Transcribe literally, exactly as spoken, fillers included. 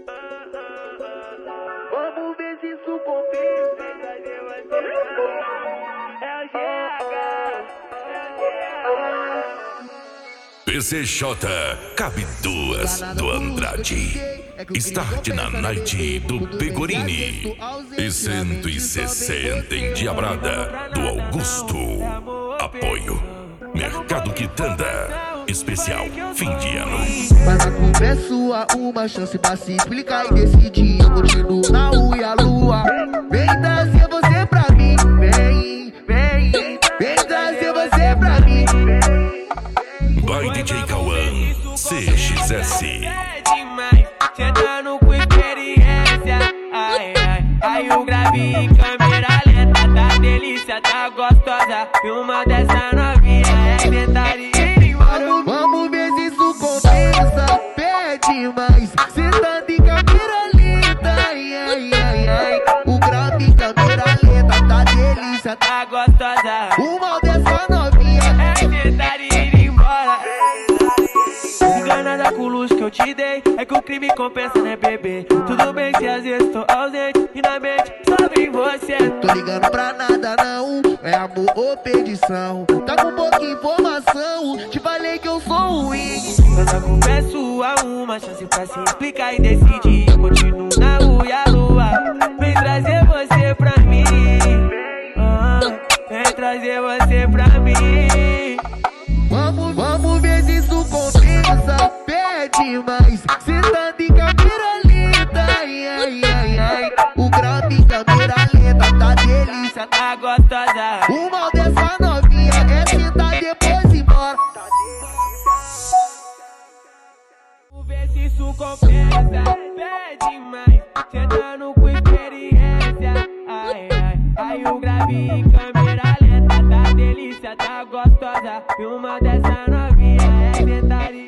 Vamos ver se isso compensa. É o G H. P C J, cabe duas do Andrade. Start na Night do Pegorini. E cento e sessenta em Diabrada do Augusto. Apoio Mercado Quitanda. Especial fim de ano. Mas a culpa é sua, uma chance pra se explicar e decidir. Eu continuo na U e a lua. Vem trazer você pra mim. Vem, vem, vem trazer você pra mim. By D J Cauã, C X S. É demais, sentando com experiência. Ai, ai, ai o grave em câmera lenta. Tá delícia, tá gostosa. E uma dessa novinha é detalhe. Vamos ver se isso compensa. Pede mais, sentando em câmera lenta. Ai, ai, ai, ai. O grave em câmera lenta. Tá delícia, tá Tá gostosa. o mal dessa novinha. É detalhe ir embora. Enganada com o luxo que eu te dei. É que o crime compensa, né, bebê? Tudo bem se às vezes tô ausente. E na mente só vem você. Tô ligando pra nada não, é amor ou perdição. Tá com pouca informação, te falei que eu sou ruim. Mas a culpa é sua, uma chance pra se explicar e decidir. Eu continuo na rua e a lua. Vem trazer você pra mim. Ah, vem trazer você pra mim. Vamos, vamos ver se isso compensa. Pede mais, sentando em câmera lenta. Ai, ai, ai, ai. O grave em câmera lenta, tá delícia, tá Tá gostosa. o mal dessa novinha é sentar depois ir embora. Vamos ver se isso compensa. Pede mais, sentando com experiência. Ai, ai, ai o grave em câmera lenta. Tá delícia, tá gostosa. E uma dessa novinha é detalhe.